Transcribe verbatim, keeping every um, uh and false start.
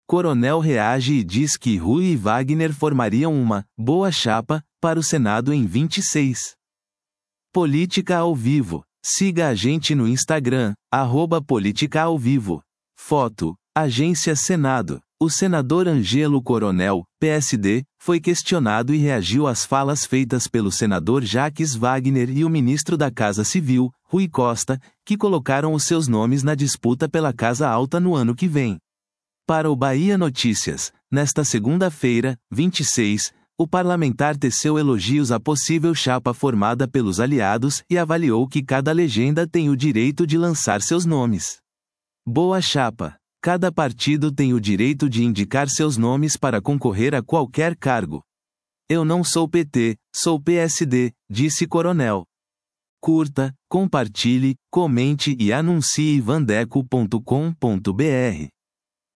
Coronel reage e diz que Rui e Wagner formariam uma boa chapa para o Senado em vinte e seis. Política ao vivo. Siga a gente no Instagram, arroba Política ao Vivo. Foto: Agência Senado. O senador Ângelo Coronel, P S D, foi questionado e reagiu às falas feitas pelo senador Jacques Wagner e o ministro da Casa Civil, Rui Costa, que colocaram os seus nomes na disputa pela Casa Alta no ano que vem. Para o Bahia Notícias, nesta segunda-feira, vinte e seis, o parlamentar teceu elogios à possível chapa formada pelos aliados e avaliou que cada legenda tem o direito de lançar seus nomes. Boa chapa. Cada partido tem o direito de indicar seus nomes para concorrer a qualquer cargo. Eu não sou P T, sou P S D, disse Coronel. Curta, compartilhe, comente e anuncie vandeco ponto com ponto br.